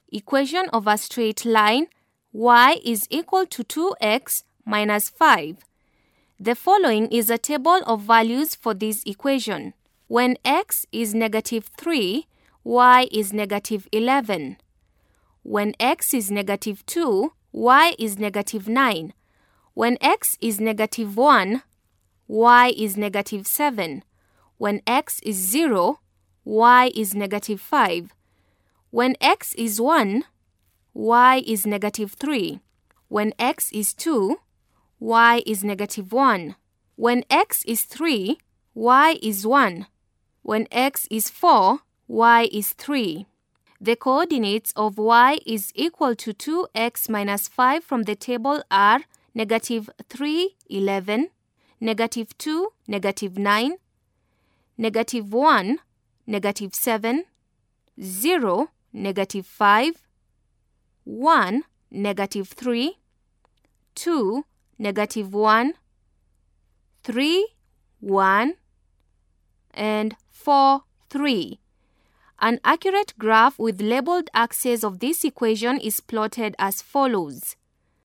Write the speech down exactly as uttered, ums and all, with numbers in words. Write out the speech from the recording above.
equation of a straight line y is equal to two x minus five. The following is a table of values for this equation. When x is negative three, y is negative eleven. When x is negative two, y is negative nine. When x is negative one, y is negative seven. When x is zero, y is negative five. When x is one, y is negative three. When x is two, y is negative one. When x is three, y is one. When x is four, y is three. The coordinates of y is equal to two x minus five from the table are negative three, eleven, negative two, negative nine, negative one, negative seven, zero, negative five, one, negative three, two, negative one, three, one, and four, three. An accurate graph with labeled axes of this equation is plotted as follows.